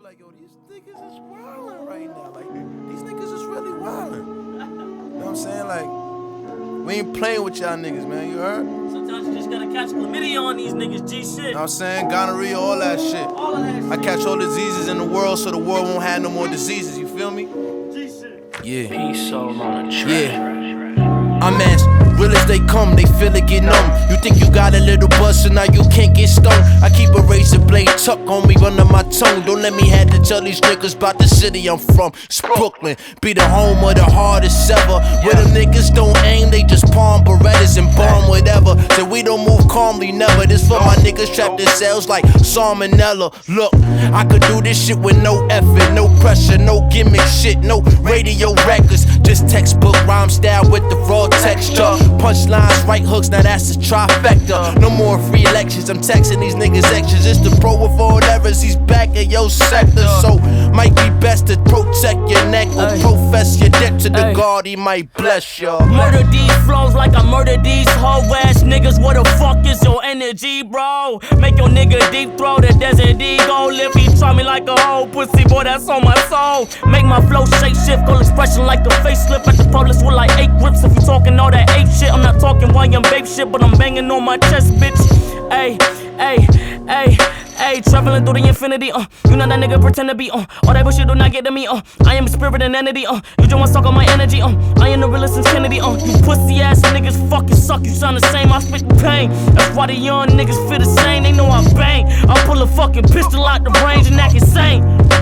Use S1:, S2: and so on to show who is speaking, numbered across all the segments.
S1: like, yo, these niggas is wildin' right now. Like, these niggas is really wildin'. You know what I'm saying? Like, we ain't playing with y'all niggas, man. You heard?
S2: Sometimes you just gotta catch chlamydia on these niggas, G shit.
S1: You know what I'm saying? Gonorrhea, all that shit.
S2: All of that shit.
S1: I catch all diseases in the world so the world won't have no more diseases. You feel me?
S2: G shit.
S1: Yeah.
S3: Peace soul on a track.
S1: Yeah. I'm as real as they come, they feel it get numb. You think you got a little buzz, so now you can't get stung. I keep a razor blade tucked on me under my tongue. Don't let me have to tell these niggas about the city I'm from. It's Brooklyn, be the home of the hardest ever. Where them niggas don't aim, they just palm Berettas and bomb whatever. So we don't move calmly, never. This for my niggas trapped in cells like salmonella. Look, I could do this shit with no effort, no pressure, no gimmick shit, no radio records. Just textbook rhyme style with the raw texture. Punchlines, right hooks, now that's a trifecta. No more free lectures, I'm texting these niggas extras. It's the pro with all errors, he's back in your sector. So, might be best to protect your neck or profess your debt to the God, he might bless y'all.
S2: Murder these flows like I murder these hoe ass niggas. What the fuck is your energy, bro? Make your nigga deep throw the desert eagle. If he try me like a hoe pussy, boy, that's on my soul. Make my flow shape shift, goal expression like a facelift. At the police with like 8 grips. If you talking all that 8 shit, I'm not talking YM babe shit, but I'm banging on my chest, bitch. Ayy, ayy, ayy, ayy, traveling through the infinity, you know that nigga pretend to be, all that bullshit do not get to me, I am a spirit and entity, you just wanna suck on my energy, I am the realest since Kennedy, you pussy ass niggas fucking suck, you sound the same, I spit pain, that's why the young niggas feel the same, they know I bang, I pull a fucking pistol out the range and act insane.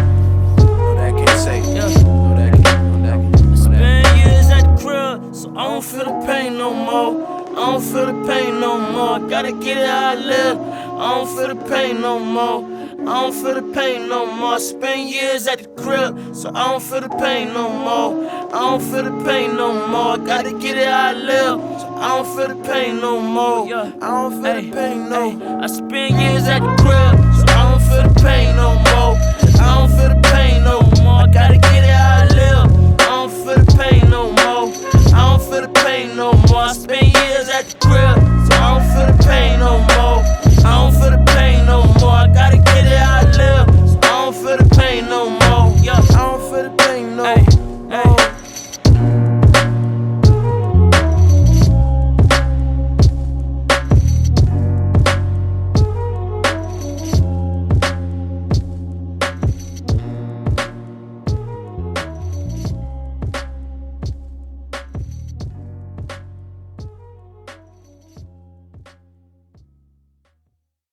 S1: No, that can't say. No, that can't.
S2: Spend years at the crib, so I don't feel the pain no more. I don't feel the pain no more. Gotta get it how I live. I don't feel the pain no more. I don't feel the pain no more. I spend years at the crib, so I don't feel the pain no more. I don't feel the pain no more. Gotta get it how I live, so I don't feel the pain no more. I don't feel the pain no more. I spend years at the crib,